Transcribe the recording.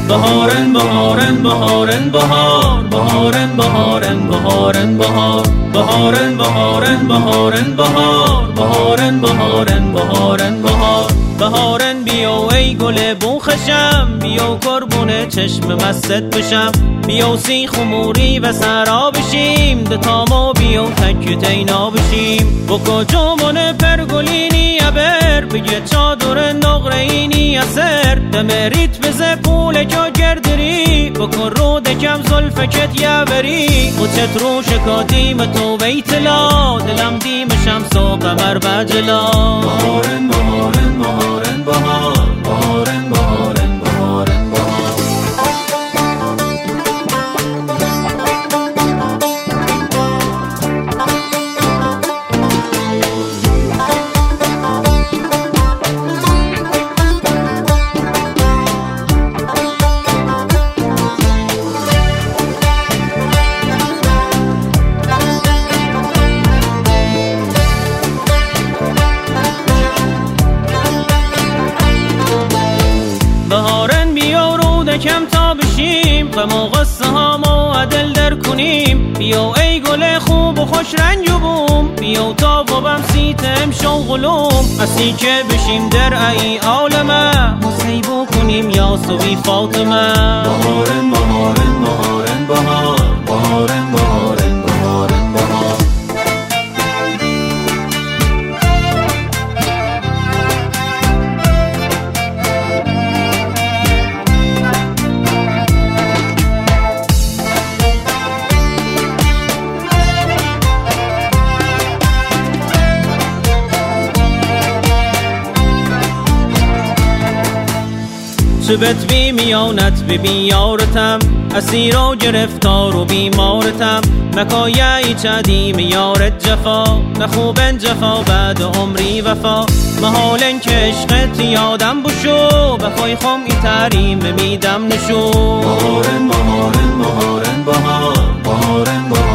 بهارن بهارن بهارن بهار، بهارن بهارن بهارن بهار، بهارن بهارن بهارن بهار، بهارن بهارن بهارن بهار. بهارن بیا ای گل بوخشم، بیا قربون چشم مست بشم، بیا سی خموری و سرا بشیم، دتامو بیا تک تینا بشیم. بکو جامون پرگلینی ابر، بگه چادر نقرینی اثر، دمریت بزه پول که گردری، بکن رو دکم زلفکت یبری. و چت رو شکاتیم تو بیتلا، دلم دیم شمس و قمر بجلا. بهارن بهارن بهارن بهار، بهارن بهارن بهارن بهار. بهارن بیا رو دکم تا بشیم، غم و غصه هامو عدل در کنیم. بیا ای گل خوب و خوش رنگ و بوم، بیا تا بابم سیتم شوغلوم. اسی که بشیم در ای عالمه، مصیبو کنیم یا سوی فاطمه. بهارن بهارن بهارن بهار، بهارن بهارن بهارن بهار. شبت بی میانت به بیارتم، اسیر و گرفتار و بیمارتم. مکایه چدیم یارت جفا، نخوبن جفا بعد عمری وفا. محالن که عشقت یادم بشو، بخوای خم ای تریم میدم نشو. بهارن بهارن بهارن بهار، بهارن بهارن